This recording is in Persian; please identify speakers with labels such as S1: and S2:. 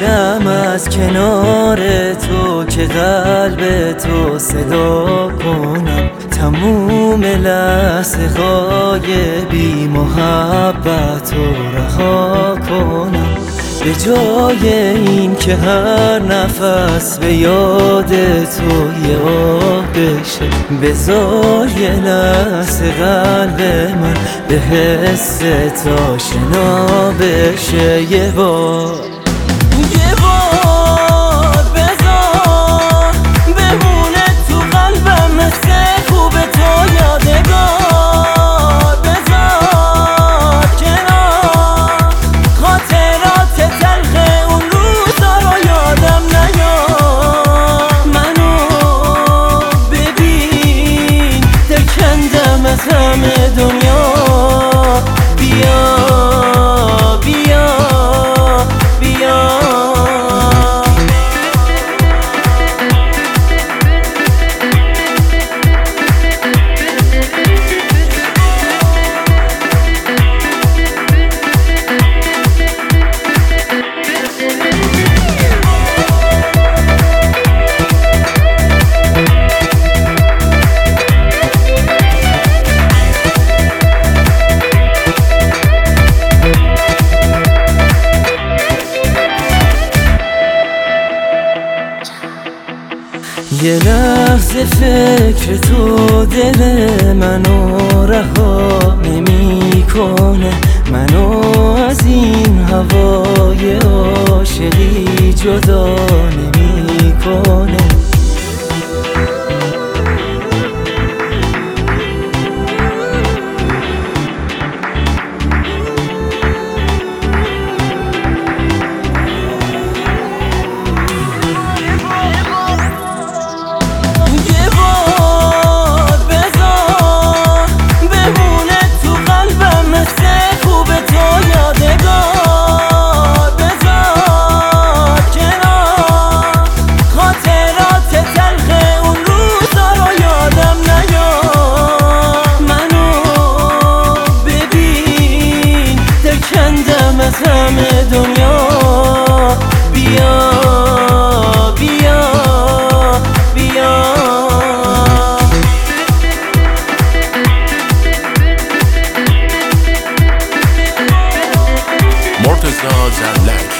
S1: باشم از کنار تو که قلب تو صدا کنم، تموم لحظه های بی محبت رو رها کنم. به جای این که هر نفس به یاد تو یه آه بشه، بذار یه لحظه قلب من به حس تو آشنا بشه. یه بار بذار بمونه تو قلبم مثل خوب تو یادگار. بذار کنار خاطرات تلخ اون روزا رو یادم نیار. منو ببین دل کندم از همه دنیا. بیا بیا بیا یه لحظه فکر تو دل منو رها نمی کنه، منو از این هوای عاشقی جدا نمی کنه. از همه دنیا. بیا بیا بیا
S2: مرتضی زلک